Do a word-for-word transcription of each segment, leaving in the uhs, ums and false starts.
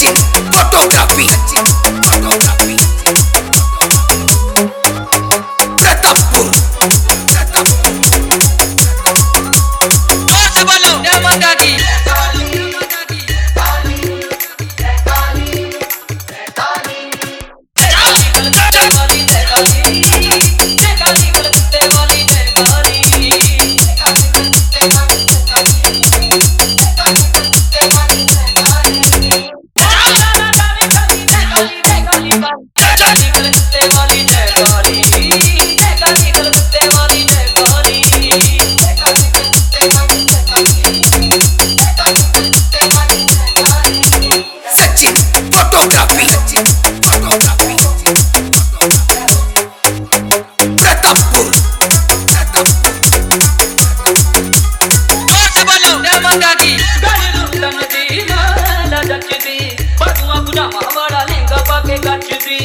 Sachin photography photography Pratappur जोर से बोलो जय माता दी। सचिन फोटोग्राफी फोटोग्राफी प्रतापपुर जोर से बोलो जय माता दी। गाड़ी लुटन दी माला जचदी बड़ुआ बुढ़ा मावड़ा लेंगा पाके गचदी।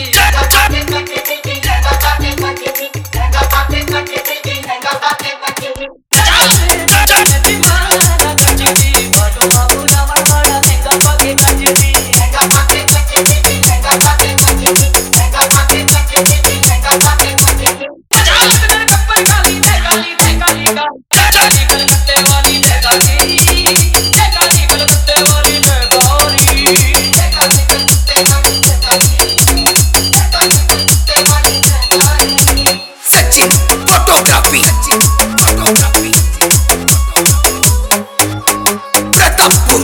सचिन फोटोग्राफी फोटोग्राफी प्रतापपुर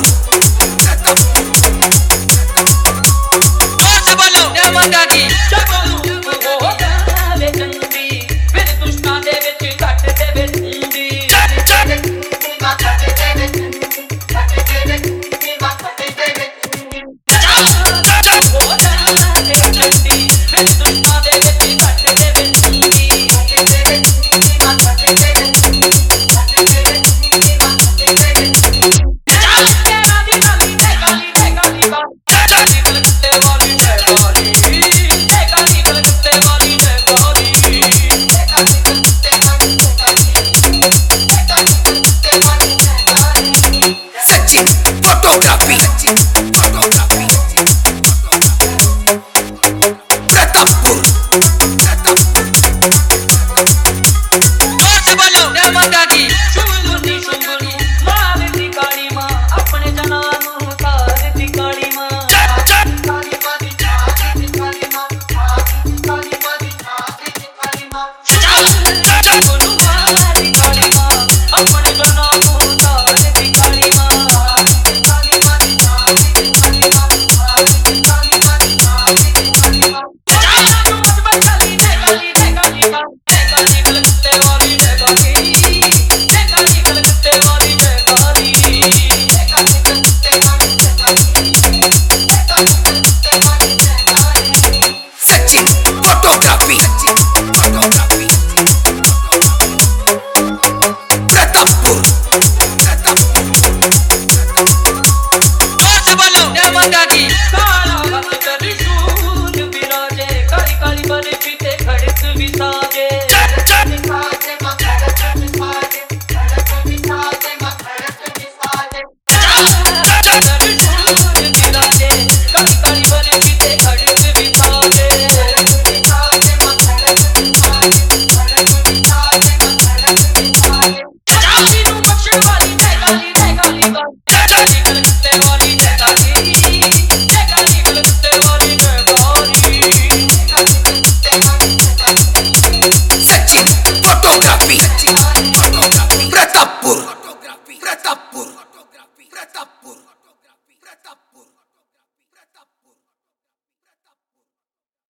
जोर से बोलो जय माता दी। जगलू हो जावे चंदी फिर दुश्मन दे विच घट देवे चंदी। सचिन फोटोग्राफी फोटोग्राफी प्रतापपुर जोर से बोलो जय माता दी। शुंभुनी शुंभुनी मार दी काली मां अपने जना नूं तार दी काली मां। शुंभुनी मार दी काली मां अपने जना नूं तार दी काली मां। सचिन फोटोग्राफी फोटोग्राफी प्रतापपुर जोर से बोलो जय माता दी। काला भक्त त्रिशूल विराजे काली काली बरछी ते खड़क विसाजे। Sachin photography photography Pratappur Pratappur Pratappur